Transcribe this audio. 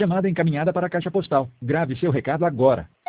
Chamada encaminhada para a caixa postal. Grave seu recado agora.